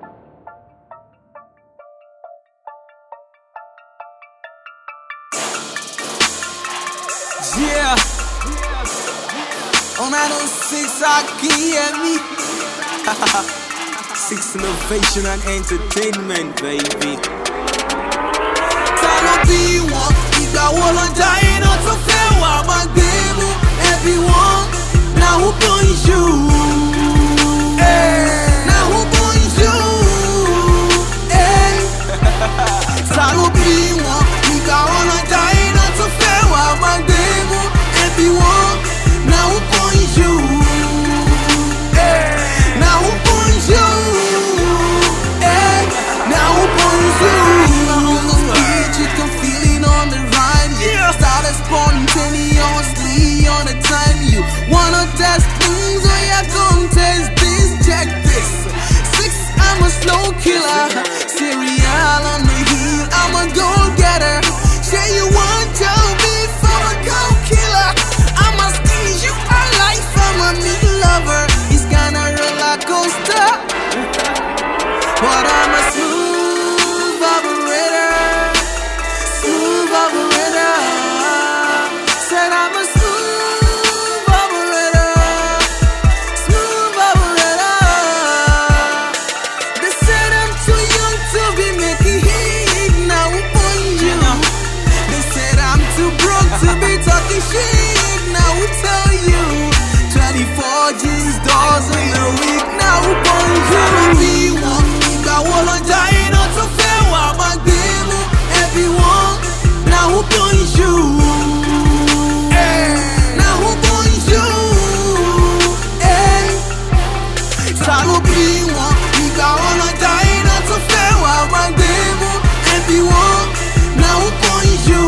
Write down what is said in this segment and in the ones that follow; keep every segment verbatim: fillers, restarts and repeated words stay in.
Yeah. On nine oh six, I can hear me. Six Innovation and Entertainment, baby. Talo bí wọn, ìgbà wo ló ń jayé náà tó fẹ́ wà máa gbé mú. Everyone, now who born you? Hey. Now who born you? Hey. Talo bí wọn, ìgbà wo ló ń jayé náà tó fẹ́ wà máa gbé mú. Everyone, now who born you? Hey. Now who born you? Hey. Now who born you? You can feel it on the rhyme. Yeah. Started spontaneously on the time. You wanna test things, oh yeah, come test this. Check this. Six, I'm a slow killer. Serial on the heel, I'm a go-getter. Say you want to be for a go-killer. I'm a squeeze you are life, I'm a meat lover. It's kinda roller coaster, but I'm a smooth operator. Smooth operator. Said I'm a smooth operator. Smooth operator. They said I'm too young to be making hit. Now who born you? They said I'm too broke to be talking shit. Now who tell you? twenty-four G's dollars in a week. Now who born you? Be one. Ìgbà wo ló ń jayé náà tó fẹ́ wà máa gbé mú. Everyone, now who born you? Hey. Now who born you? Hey. Talo bí wọn, ìgbà wo ló ń jayé náà tó fẹ́ wà máa gbé mú. Everyone, now who born you?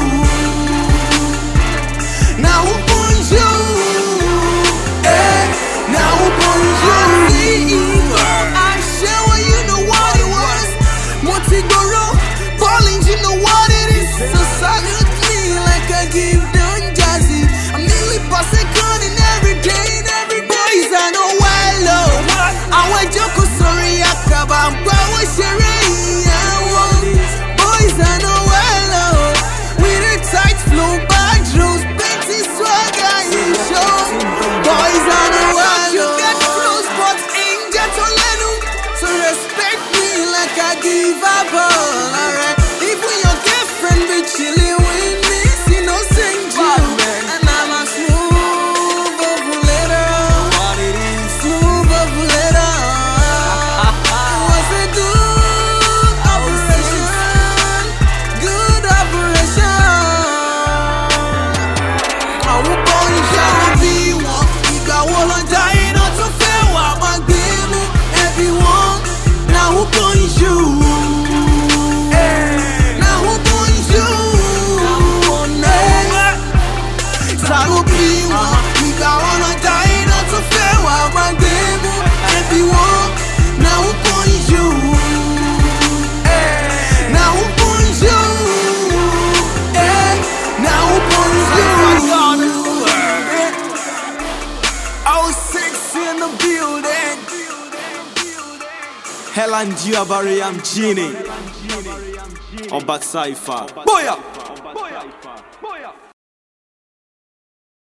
Now who born you? Hey. Now who born you? I share what you know what it was. Motigoro, balling, you know what it is. So salute me like I give Don Jazzy. I'm nearly past a gun in every day and every day. Boys, I know well low. I want Joko sorry, Akaba, I'm going Boys, I know well low. With a tight flow, bad drones, Benty swagger in show. Boys, I know well low. You get close, but ain't jet on Lenu. So respect me like I give a ball, alright? Even your girlfriend be chillin' with me, she no sing you. And I'm a smooth operator. What it is? Smooth operator. What's a good operation? Good operation. I will born you be one. Ìgbà wo ló ń jayé náà tó fẹ́ wà máa gbé mú. Everyone, now who born you? Now who born you? Talo bí wọn, ìgbà wo ló ń jayé náà tó fẹ́ wà máa gbé mú. Everyone, now who born you? Now who born you? Now who born you? Oh, six in the building. Helen Giavari, I'm Genie. On Back Cypher. Boya!